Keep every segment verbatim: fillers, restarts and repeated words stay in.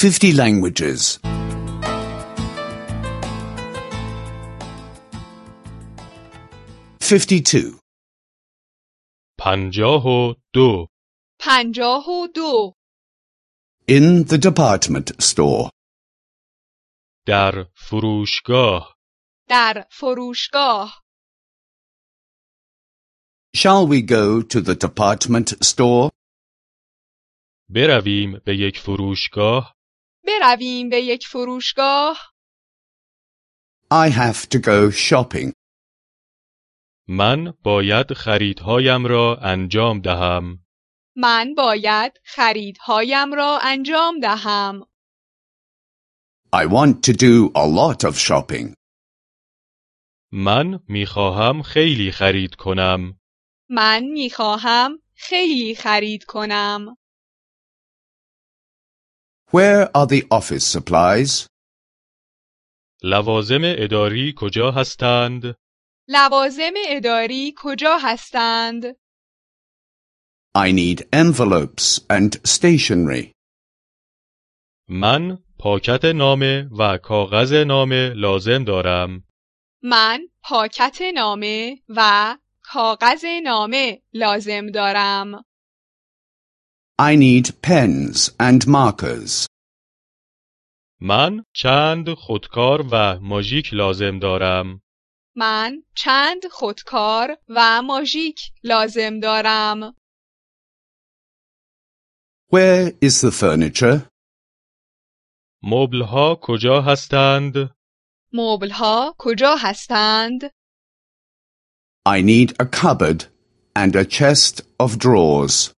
fifty languages. fifty-two. پنجاه و دو. پنجاه و دو. In the department store. در فروشگاه. در فروشگاه. Shall we go to the department store? برویم به یک فروشگاه. برویم به یک فروشگاه. I have to go shopping. من باید خریدهایم را انجام دهم. من باید خریدهایم را انجام دهم. I want to do a lot of shopping. من میخواهم خیلی خرید کنم. من میخواهم خیلی خرید کنم. Where are the office supplies? لوازم اداری کجا هستند؟ لوازم اداری کجا هستند؟ I need envelopes and stationery. من پاکت نامه و کاغذ نامه لازم دارم. من پاکت نامه و کاغذ نامه لازم دارم. I need pens and markers. من چند خودکار و ماژیک لازم دارم. من چند خودکار و ماژیک لازم دارم. Where is the furniture? مبلها کجا هستند؟ مبلها کجا هستند؟ I need a cupboard and a chest of drawers.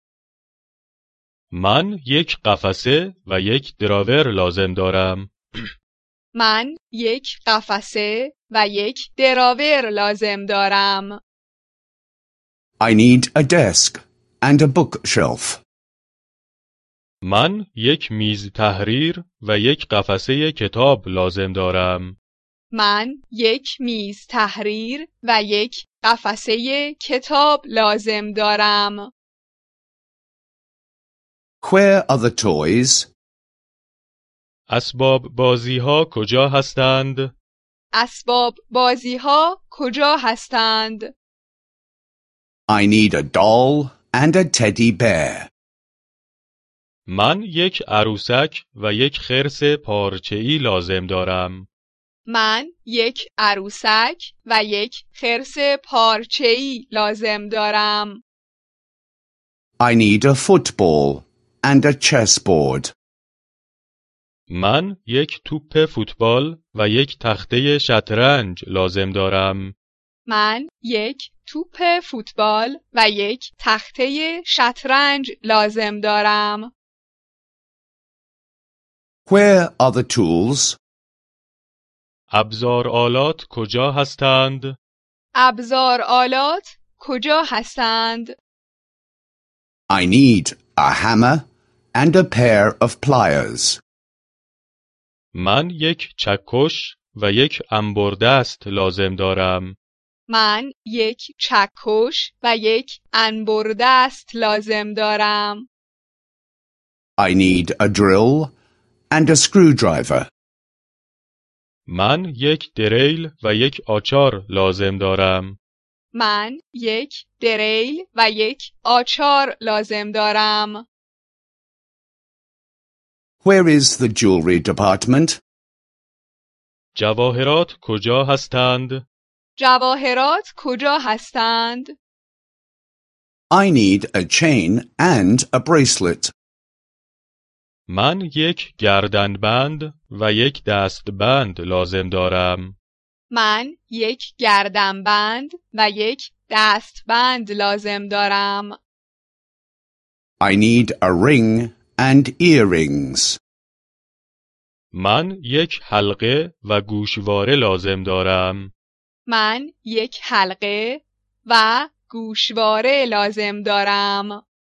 من یک قفسه و یک دراور لازم دارم. من یک قفسه و یک دراور لازم دارم. I need a desk and a bookshelf. من یک میز تحریر و یک قفسه کتاب لازم دارم. من یک میز تحریر و یک قفسه کتاب لازم دارم. Where are the toys? اسباب بازی ها کجا هستند؟ اسباب بازی ها کجا هستند؟ I need a doll and a teddy bear. من یک عروسک و یک خرس پارچه‌ای لازم دارم. من یک عروسک و یک خرس پارچه‌ای لازم دارم. I need a football and a chessboard. من یک توپ فوتبال و یک تخته شطرنج لازم دارم. من یک توپ فوتبال و یک تخته شطرنج لازم دارم. Where are the tools? ابزار آلات کجا هستند؟ ابزار آلات کجا هستند؟ I need a hammer and a pair of pliers. من یک چکش و یک انبردست لازم دارم. من یک چکش و یک انبردست لازم دارم. I need a drill and a screwdriver. من یک دریل و یک آچار لازم دارم. من یک دریل و یک آچار لازم دارم. Where is the jewelry department? جواهرات کجا هستند؟ جواهرات کجا هستند؟ I need a chain and a bracelet. من یک گردنبند و یک دستبند لازم دارم. من یک گردنبند و یک دستبند لازم دارم. I need a ring and earrings. من یک حلقه و گوشواره لازم دارم. من یک حلقه و گوشواره لازم دارم.